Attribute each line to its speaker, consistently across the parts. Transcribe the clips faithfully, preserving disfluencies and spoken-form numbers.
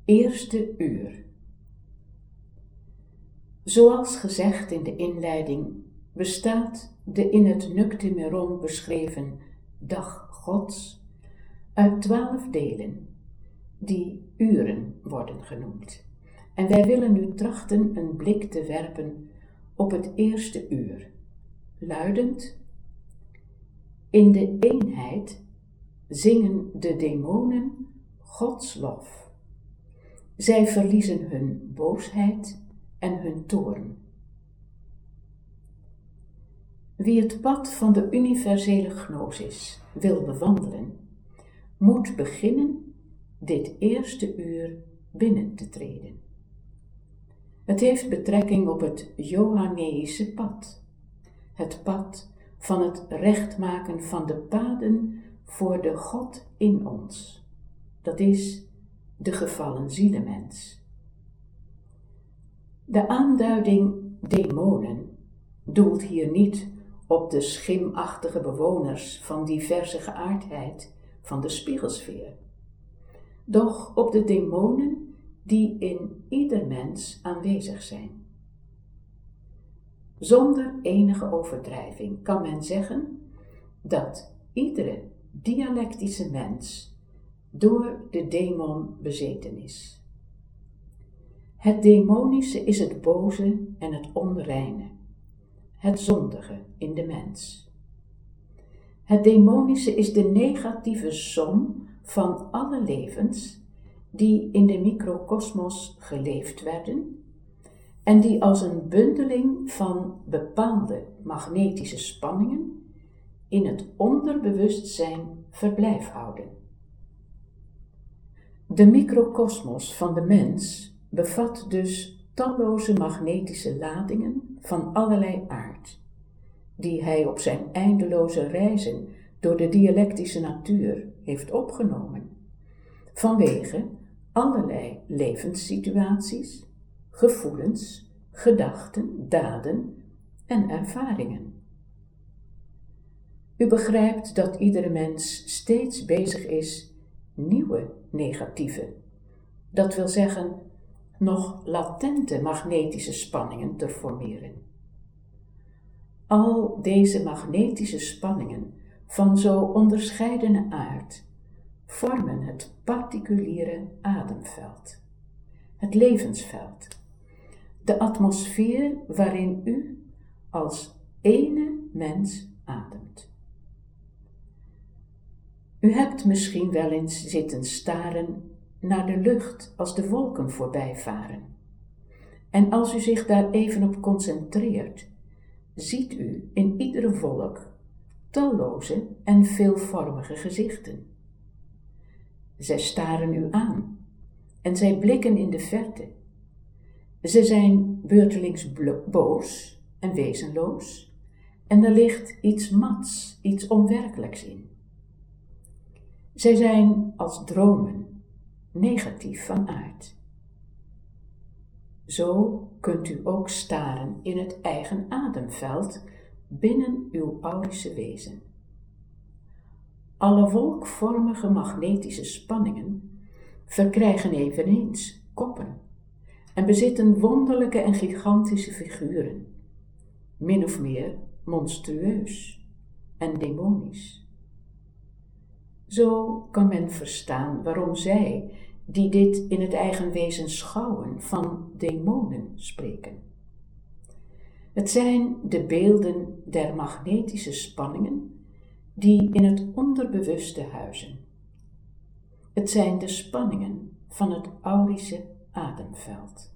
Speaker 1: Eerste uur. Zoals gezegd in de inleiding bestaat de in het Nuctimeron beschreven Dag Gods uit twaalf delen, die uren worden genoemd. En wij willen nu trachten een blik te werpen op het eerste uur, luidend: in de eenheid zingen de demonen Gods lof. Zij verliezen hun boosheid en hun toorn. Wie het pad van de universele gnosis wil bewandelen, moet beginnen dit eerste uur binnen te treden. Het heeft betrekking op het Johanneïsche pad, het pad van het rechtmaken van de paden voor de God in ons, dat is de gevallen zielenmens. De aanduiding demonen doelt hier niet op de schimachtige bewoners van diverse geaardheid van de spiegelsfeer, doch op de demonen die in ieder mens aanwezig zijn. Zonder enige overdrijving kan men zeggen dat iedere dialectische mens door de demon bezeten is. Het demonische is het boze en het onreine, het zondige in de mens. Het demonische is de negatieve som van alle levens die in de microkosmos geleefd werden en die als een bundeling van bepaalde magnetische spanningen in het onderbewustzijn verblijf houden. De microkosmos van de mens bevat dus talloze magnetische ladingen van allerlei aard, die hij op zijn eindeloze reizen door de dialectische natuur heeft opgenomen, vanwege allerlei levenssituaties, gevoelens, gedachten, daden en ervaringen. U begrijpt dat iedere mens steeds bezig is nieuwe negatieve, dat wil zeggen nog latente magnetische spanningen te formeren. Al deze magnetische spanningen van zo onderscheidene aard vormen het particuliere ademveld, het levensveld, de atmosfeer waarin u als ene mens ademt. U hebt misschien wel eens zitten staren naar de lucht als de wolken voorbij varen. En als u zich daar even op concentreert, ziet u in iedere wolk talloze en veelvormige gezichten. Zij staren u aan en zij blikken in de verte. Ze zijn beurtelings boos en wezenloos en er ligt iets mats, iets onwerkelijks in. Zij zijn als dromen, negatief van aard. Zo kunt u ook staren in het eigen ademveld binnen uw aurische wezen. Alle wolkvormige magnetische spanningen verkrijgen eveneens koppen en bezitten wonderlijke en gigantische figuren, min of meer monstrueus en demonisch. Zo kan men verstaan waarom zij, die dit in het eigen wezen schouwen, van demonen spreken. Het zijn de beelden der magnetische spanningen die in het onderbewuste huizen. Het zijn de spanningen van het aurische ademveld.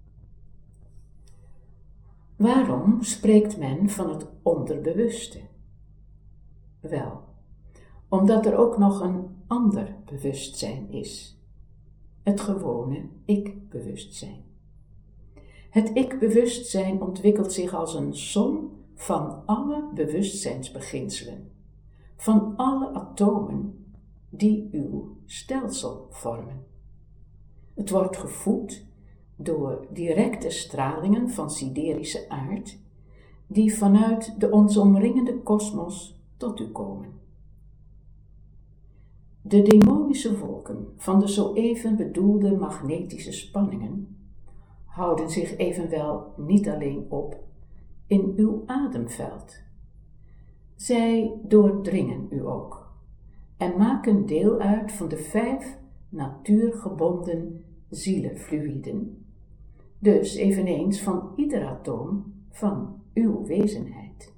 Speaker 1: Waarom spreekt men van het onderbewuste? Wel, omdat er ook nog een ander bewustzijn is, het gewone ik-bewustzijn. Het ik-bewustzijn ontwikkelt zich als een som van alle bewustzijnsbeginselen, van alle atomen die uw stelsel vormen. Het wordt gevoed door directe stralingen van siderische aard, die vanuit de ons omringende kosmos tot u komen. De demonische wolken van de zo even bedoelde magnetische spanningen houden zich evenwel niet alleen op in uw ademveld. Zij doordringen u ook en maken deel uit van de vijf natuurgebonden zielenfluïden, dus eveneens van ieder atoom van uw wezenheid.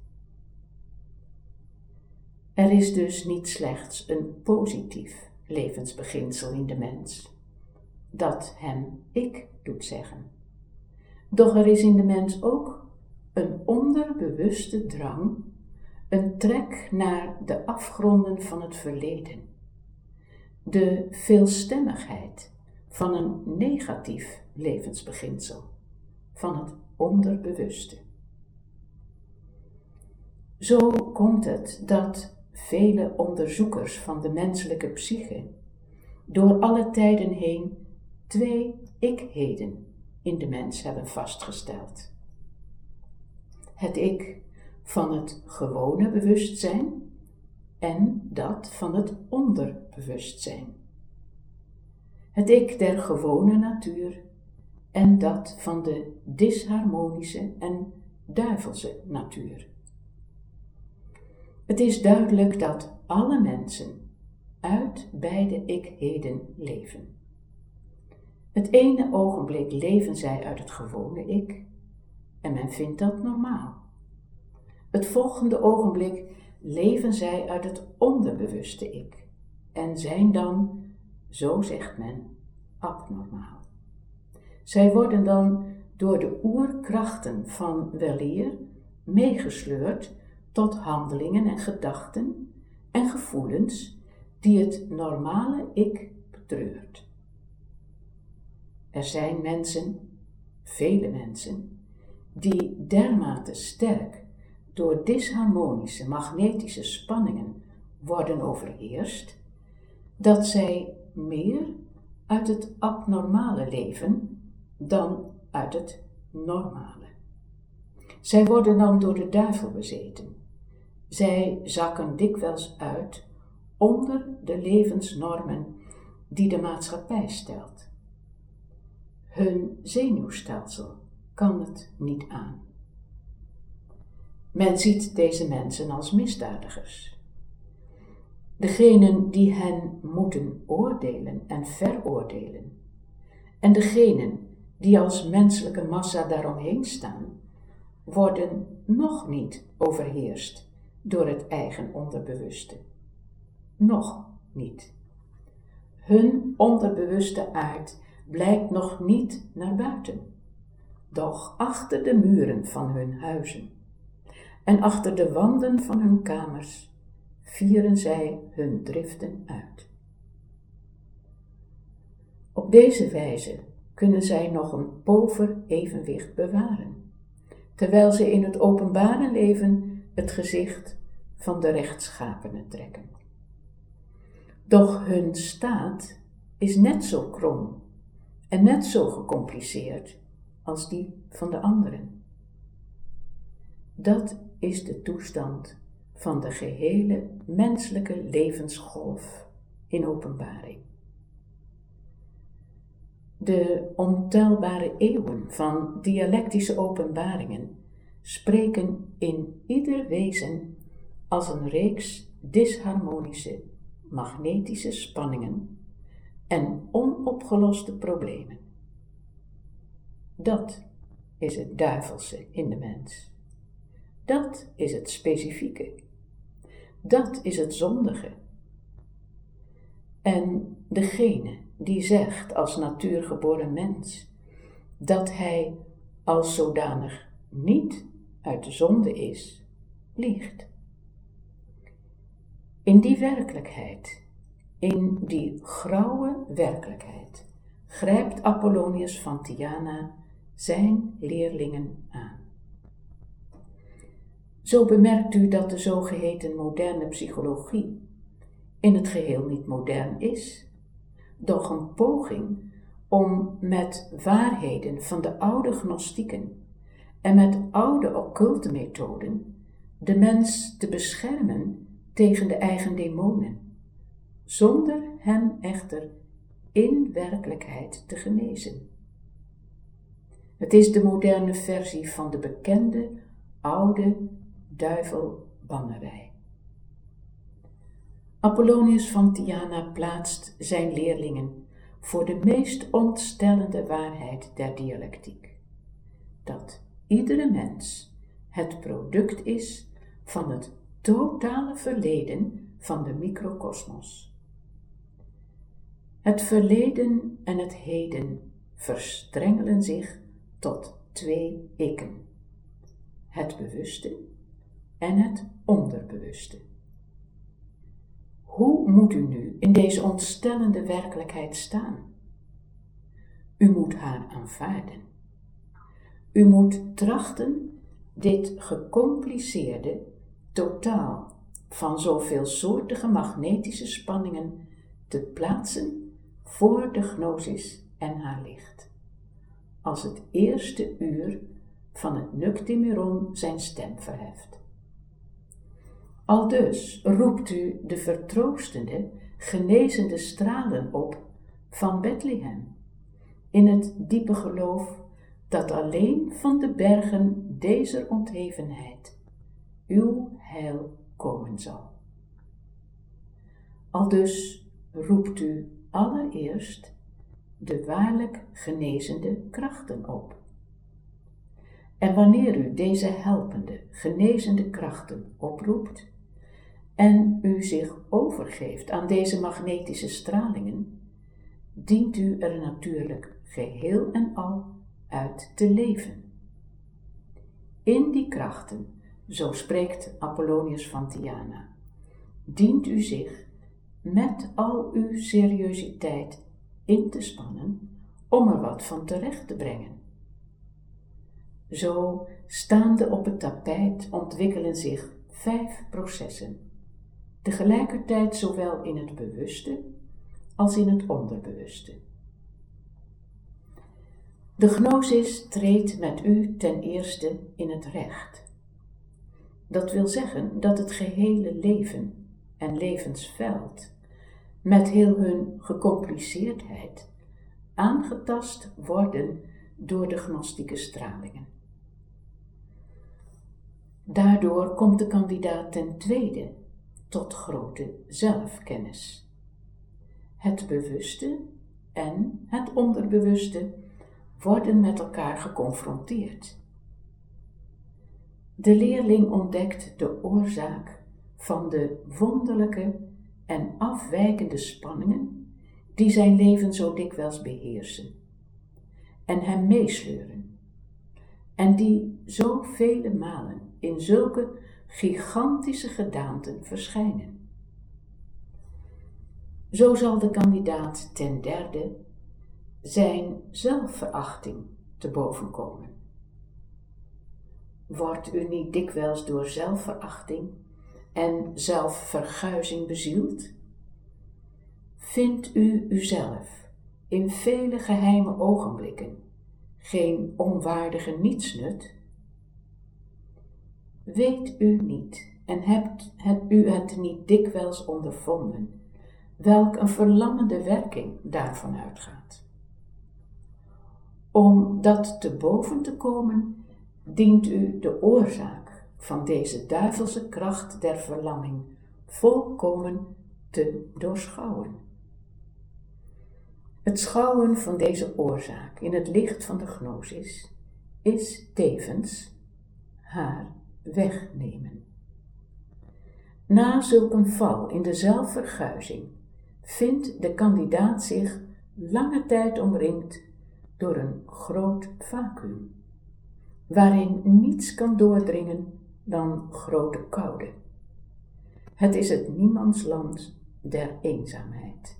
Speaker 1: Er is dus niet slechts een positief levensbeginsel in de mens, dat hem ik doet zeggen. Doch er is in de mens ook een onderbewuste drang, een trek naar de afgronden van het verleden, de veelstemmigheid van een negatief levensbeginsel, van het onderbewuste. Zo komt het dat vele onderzoekers van de menselijke psyche door alle tijden heen twee ikheden in de mens hebben vastgesteld. Het ik van het gewone bewustzijn en dat van het onderbewustzijn. Het ik der gewone natuur en dat van de disharmonische en duivelse natuur. Het is duidelijk dat alle mensen uit beide ikheden leven. Het ene ogenblik leven zij uit het gewone ik en men vindt dat normaal. Het volgende ogenblik leven zij uit het onderbewuste ik en zijn dan, zo zegt men, abnormaal. Zij worden dan door de oerkrachten van weleer meegesleurd tot handelingen en gedachten en gevoelens die het normale ik betreurt. Er zijn mensen, vele mensen, die dermate sterk door disharmonische magnetische spanningen worden overheerst, dat zij meer uit het abnormale leven dan uit het normale. Zij worden dan door de duivel bezeten. Zij zakken dikwijls uit onder de levensnormen die de maatschappij stelt. Hun zenuwstelsel kan het niet aan. Men ziet deze mensen als misdadigers. Degenen die hen moeten oordelen en veroordelen, en degenen die als menselijke massa daaromheen staan, worden nog niet overheerst door het eigen onderbewuste. Nog niet. Hun onderbewuste aard blijkt nog niet naar buiten, doch achter de muren van hun huizen en achter de wanden van hun kamers vieren zij hun driften uit. Op deze wijze kunnen zij nog een pover evenwicht bewaren, terwijl ze in het openbare leven het gezicht van de rechtschapenen trekken. Doch hun staat is net zo krom en net zo gecompliceerd als die van de anderen. Dat is de toestand van de gehele menselijke levensgolf in openbaring. De ontelbare eeuwen van dialectische openbaringen spreken in ieder wezen als een reeks disharmonische, magnetische spanningen en onopgeloste problemen. Dat is het duivelse in de mens. Dat is het specifieke. Dat is het zondige. En degene die zegt als natuurgeboren mens dat hij als zodanig niet uit de zonde is, liegt. In die werkelijkheid, in die grauwe werkelijkheid, grijpt Apollonius van Tyana zijn leerlingen aan. Zo bemerkt u dat de zogeheten moderne psychologie in het geheel niet modern is, doch een poging om met waarheden van de oude gnostieken en met oude occulte methoden de mens te beschermen tegen de eigen demonen, zonder hem echter in werkelijkheid te genezen. Het is de moderne versie van de bekende oude duivelbannerij. Apollonius van Tyana plaatst zijn leerlingen voor de meest ontstellende waarheid der dialectiek: dat iedere mens het product is van het totale verleden van de microkosmos. Het verleden en het heden verstrengelen zich tot twee ikken: het bewuste en het onderbewuste. Hoe moet u nu in deze ontstellende werkelijkheid staan? U moet haar aanvaarden. U moet trachten dit gecompliceerde totaal van zoveelsoortige magnetische spanningen te plaatsen voor de gnosis en haar licht, als het eerste uur van het Nuktimeron zijn stem verheft. Aldus roept u de vertroostende, genezende stralen op van Bethlehem, in het diepe geloof dat alleen van de bergen deze onthevenheid uw heil komen zal. Aldus roept u allereerst de waarlijk genezende krachten op. En wanneer u deze helpende, genezende krachten oproept en u zich overgeeft aan deze magnetische stralingen, dient u er natuurlijk geheel en al uit te leven. In die krachten, zo spreekt Apollonius van Tyana, dient u zich met al uw seriositeit in te spannen om er wat van terecht te brengen. Zo, staande op het tapijt, ontwikkelen zich vijf processen, tegelijkertijd zowel in het bewuste als in het onderbewuste. De gnosis treedt met u ten eerste in het recht. Dat wil zeggen dat het gehele leven en levensveld, met heel hun gecompliceerdheid, aangetast worden door de gnostieke stralingen. Daardoor komt de kandidaat ten tweede tot grote zelfkennis. Het bewuste en het onderbewuste worden met elkaar geconfronteerd. De leerling ontdekt de oorzaak van de wonderlijke en afwijkende spanningen die zijn leven zo dikwijls beheersen en hem meesleuren, en die zo vele malen in zulke gigantische gedaanten verschijnen. Zo zal de kandidaat ten derde zijn zelfverachting te boven komen. Wordt u niet dikwijls door zelfverachting en zelfverguizing bezield? Vindt u uzelf in vele geheime ogenblikken geen onwaardige nietsnut? Weet u niet en hebt het, u het niet dikwijls ondervonden, welk een verlammende werking daarvan uitgaat? Om dat te boven te komen, dient u de oorzaak van deze duivelse kracht der verlamming volkomen te doorschouwen. Het schouwen van deze oorzaak in het licht van de gnosis is tevens haar wegnemen. Na zulk een val in de zelfverguizing vindt de kandidaat zich lange tijd omringd door een groot vacuüm, waarin niets kan doordringen dan grote koude. Het is het niemandsland der eenzaamheid.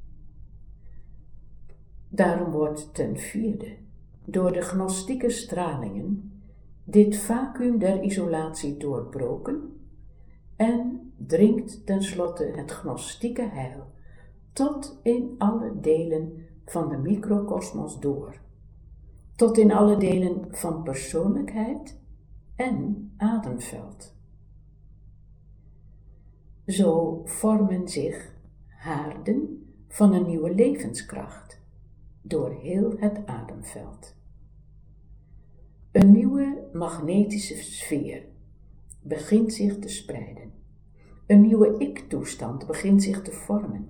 Speaker 1: Daarom wordt ten vierde door de gnostieke stralingen dit vacuüm der isolatie doorbroken en dringt tenslotte het gnostieke heil tot in alle delen van de microkosmos door, tot in alle delen van persoonlijkheid en ademveld. Zo vormen zich haarden van een nieuwe levenskracht door heel het ademveld. Een nieuwe magnetische sfeer begint zich te spreiden. Een nieuwe ik-toestand begint zich te vormen.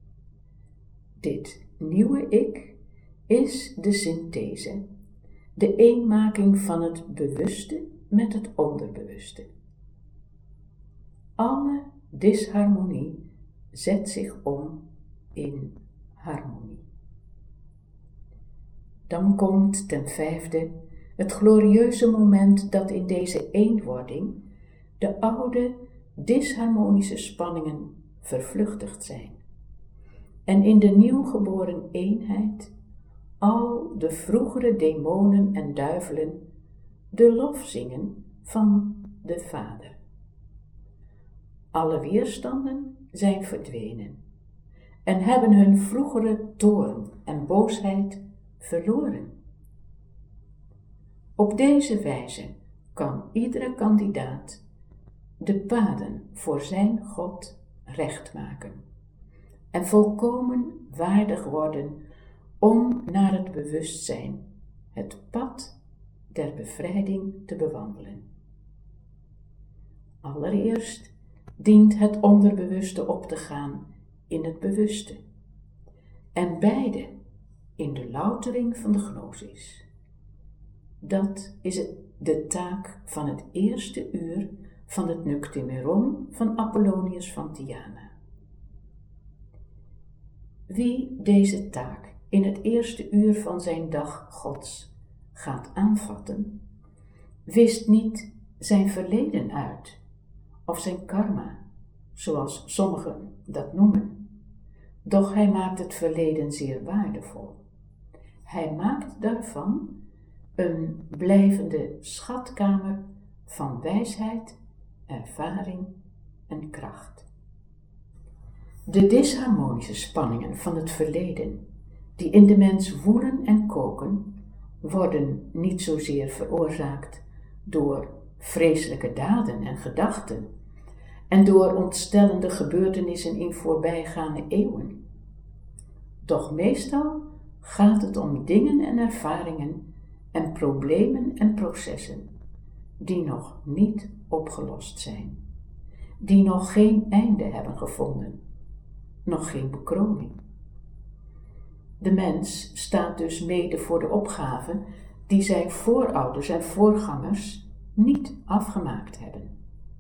Speaker 1: Dit nieuwe ik is de synthese, de eenmaking van het bewuste met het onderbewuste. Alle disharmonie zet zich om in harmonie. Dan komt ten vijfde het glorieuze moment dat in deze eenwording de oude disharmonische spanningen vervluchtigd zijn en in de nieuwgeboren eenheid al de vroegere demonen en duivelen de lof zingen van de Vader. Alle weerstanden zijn verdwenen en hebben hun vroegere toorn en boosheid verloren. Op deze wijze kan iedere kandidaat de paden voor zijn God rechtmaken en volkomen waardig worden om naar het bewustzijn, het pad der bevrijding te bewandelen. Allereerst dient het onderbewuste op te gaan in het bewuste en beide in de loutering van de gnosis. Dat is het, de taak van het eerste uur van het Nuctimeron van Apollonius van Tyana. Wie deze taak in het eerste uur van zijn dag Gods gaat aanvatten, wist niet zijn verleden uit of zijn karma, zoals sommigen dat noemen. Doch hij maakt het verleden zeer waardevol. Hij maakt daarvan een blijvende schatkamer van wijsheid, ervaring en kracht. De disharmonische spanningen van het verleden, die in de mens woelen en koken, worden niet zozeer veroorzaakt door vreselijke daden en gedachten en door ontstellende gebeurtenissen in voorbijgaande eeuwen. Doch meestal gaat het om dingen en ervaringen en problemen en processen die nog niet opgelost zijn, die nog geen einde hebben gevonden, nog geen bekroning. De mens staat dus mede voor de opgave die zijn voorouders en voorgangers niet afgemaakt hebben.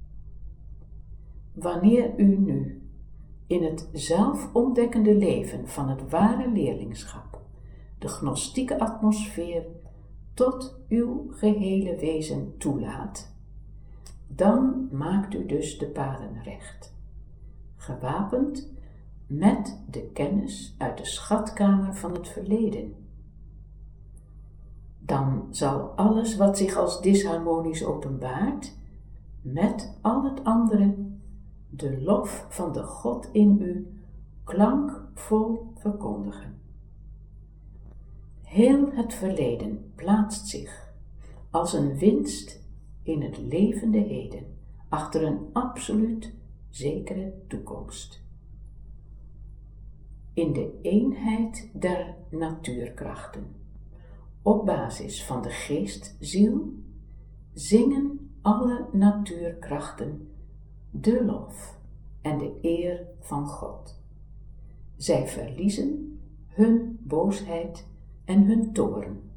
Speaker 1: Wanneer u nu in het zelfontdekkende leven van het ware leerlingschap de gnostieke atmosfeer tot uw gehele wezen toelaat, dan maakt u dus de paden recht, gewapend met de kennis uit de schatkamer van het verleden. Dan zal alles wat zich als disharmonisch openbaart, met al het andere, de lof van de God in u klankvol verkondigen. Heel het verleden plaatst zich als een winst in het levende heden, achter een absoluut zekere toekomst. In de eenheid der natuurkrachten, op basis van de geest-ziel, zingen alle natuurkrachten de lof en de eer van God. Zij verliezen hun boosheid en hun toorn